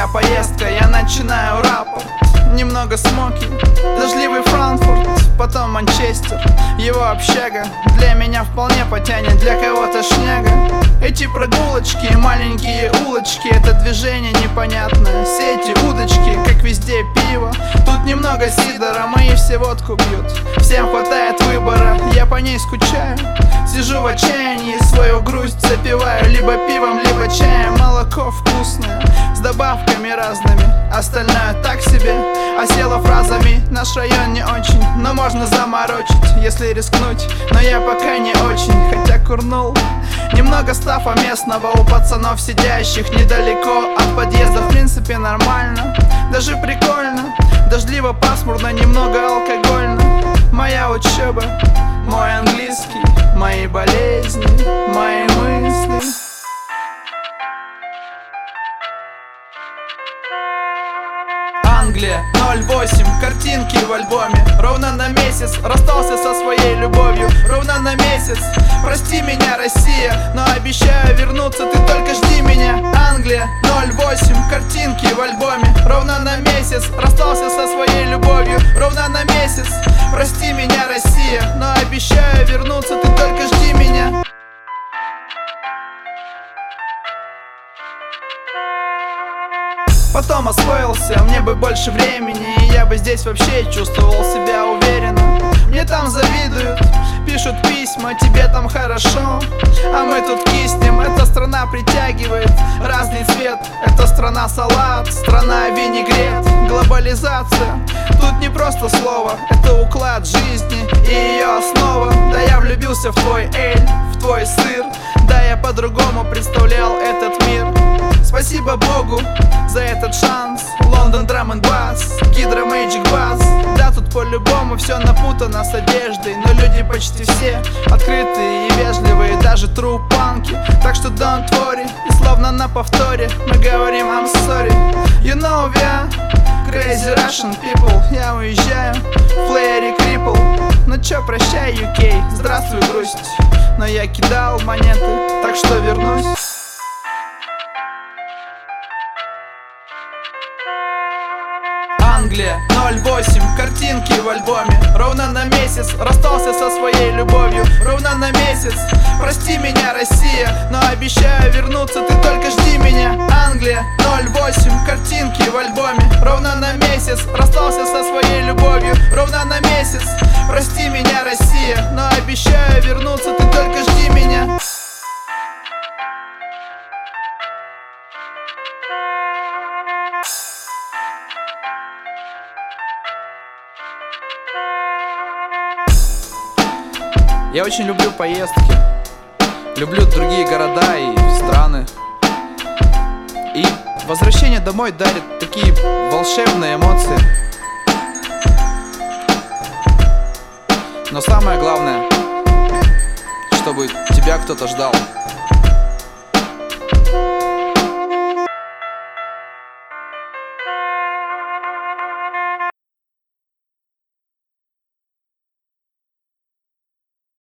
моя поездка, я начинаю рапорт. Немного смоки, дождливый Франкфурт, потом Манчестер, его общага для меня вполне потянет, для кого-то шняга. Эти прогулочки, маленькие улочки, это движение непонятное. Все эти удочки, как везде пиво, тут немного сидора, мои все водку бьют. Всем хватает выбора, я по ней скучаю. Сижу в отчаянии, свою грусть запиваю либо пивом, либо чаем. Молоко вкусное, с добавками разными, остальное так себе. Осела фразами, наш район не очень, но можно заморочить, если рискнуть. Но я пока не очень, хотя курнул немного стафа местного у пацанов, сидящих недалеко от подъезда. В принципе нормально, даже прикольно. Дождливо, пасмурно, немного алкогольно. Моя учеба, мой английский, мои болезни, мои мысли. Англия, 08, картинки в альбоме. Ровно на месяц расстался со своей любовью. Ровно на месяц, прости меня, Россия, но обещаю вернуться, ты только жди меня. Англия, 08, картинки в альбоме. Ровно на месяц расстался со своей любовью. Ровно на месяц, прости меня, Россия, но обещаю вернуться, ты только жди меня. Потом освоился, мне бы больше времени, и я бы здесь вообще чувствовал себя уверенно. Мне там завидуют, пишут письма, тебе там хорошо, а мы тут киснем. Эта страна притягивает разный цвет. Это страна салат, страна винегрет. Глобализация, тут не просто слово, это уклад жизни и ее основа. Да я влюбился в твой эль, в твой сыр, да я по-другому представлял этот мир. Спасибо Богу за этот шанс. Лондон, драм энд бас, Гидро, Мэйджик, бас. Да, тут по-любому все напутано с одеждой, но люди почти все открытые и вежливые, даже тру-панки. Так что don't worry, и словно на повторе мы говорим I'm sorry. You know we are crazy Russian people. Я уезжаю в плеере крипл. Ну чё, прощай, UK, здравствуй, грусть. Но я кидал монеты, так что вернусь. Англия, 08, картинки в альбоме. Ровно на месяц расстался со своей любовью. Ровно на месяц, прости меня, Россия, но обещаю вернуться, ты только жди меня. Англия, 08, картинки в альбоме. Ровно на месяц расстался со своей любовью. Ровно на месяц, прости меня, Россия, но обещаю вернуться, ты только жди меня. Я очень люблю поездки, люблю другие города и страны. И возвращение домой дарит такие волшебные эмоции. Но самое главное, чтобы тебя кто-то ждал.